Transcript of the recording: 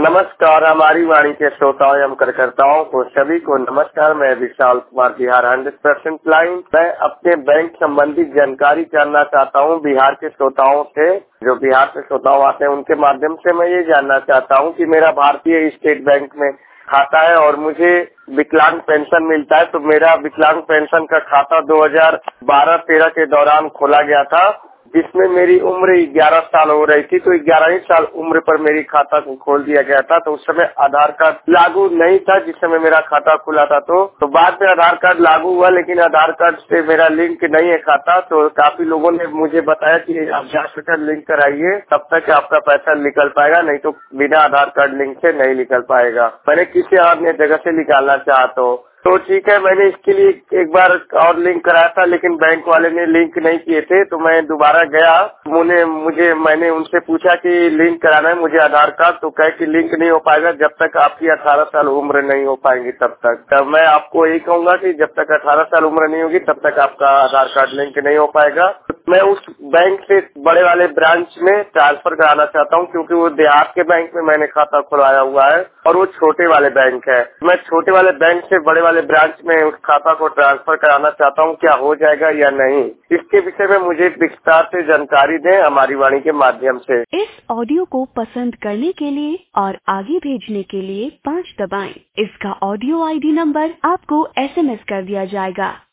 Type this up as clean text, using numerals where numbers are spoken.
नमस्कार, हमारी वाणी के श्रोताओं एवं कार्यकर्ताओं को सभी को नमस्कार। मैं विशाल कुमार, बिहार 100% लाइन। मैं अपने बैंक संबंधी जानकारी जानना चाहता हूं बिहार के श्रोताओं से। जो बिहार से श्रोताओं आते हैं उनके माध्यम से मैं ये जानना चाहता हूं कि मेरा भारतीय स्टेट बैंक में खाता है और मुझे विकलांग पेंशन मिलता है। तो मेरा विकलांग पेंशन का खाता 2012-13 के दौरान खोला गया था, जिसमें मेरी उम्र 11 साल हो रही थी। तो 11 साल उम्र पर मेरी खाता को खोल दिया गया था। तो उस समय आधार कार्ड लागू नहीं था जिस समय मेरा खाता खुला था। तो बाद में आधार कार्ड लागू हुआ, लेकिन आधार कार्ड से मेरा लिंक नहीं है खाता। तो काफी लोगों ने मुझे बताया कि आप जाकर लिंक कराइए, तब तक आपका पैसा निकल पाएगा, नहीं तो बिना आधार कार्ड लिंक से नहीं निकल पाएगा। मैंने किसी अन्य जगह से निकालना चाहता हूँ। तो ठीक है, मैंने इसके लिए एक बार और लिंक कराया था, लेकिन बैंक वाले ने लिंक नहीं किए थे। तो मैं दोबारा गया, मैंने उनसे पूछा कि लिंक कराना है मुझे आधार कार्ड। तो कहे कि लिंक नहीं हो पाएगा जब तक आपकी 18 साल उम्र नहीं हो पाएंगी तब तक। तब मैं आपको यही कहूंगा कि जब तक 18 साल उम्र नहीं होगी तब तक आपका आधार कार्ड लिंक नहीं हो पाएगा। मैं उस बैंक से बड़े वाले ब्रांच में ट्रांसफर कराना चाहता हूँ, क्योंकि वो देहात के बैंक में मैंने खाता खुलवाया हुआ है और वो छोटे वाले बैंक है। मैं छोटे वाले बैंक से बड़े वाले ब्रांच में उस खाता को ट्रांसफर कराना चाहता हूँ, क्या हो जाएगा या नहीं? इसके विषय में मुझे विस्तार से जानकारी दें हमारी वाणी के माध्यम से। इस ऑडियो को पसंद करने के लिए और आगे भेजने के लिए 5 दबाएं। इसका ऑडियो ID नंबर आपको SMS कर दिया जाएगा।